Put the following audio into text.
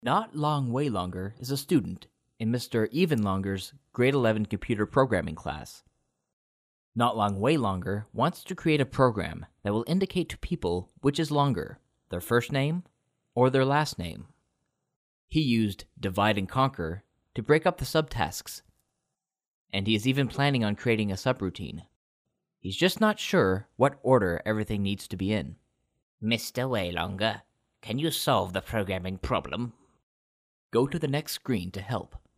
Not Long Way Longer is a student in Mr. Even Longer's grade 11 computer programming class. Not Long Way Longer wants to create a program that will indicate to people which is longer, their first name or their last name. He used divide and conquer to break up the subtasks, and he is even planning on creating a subroutine. He's just not sure what order everything needs to be in. Mr. Waylonger, can you solve the programming problem? Go to the next screen to help.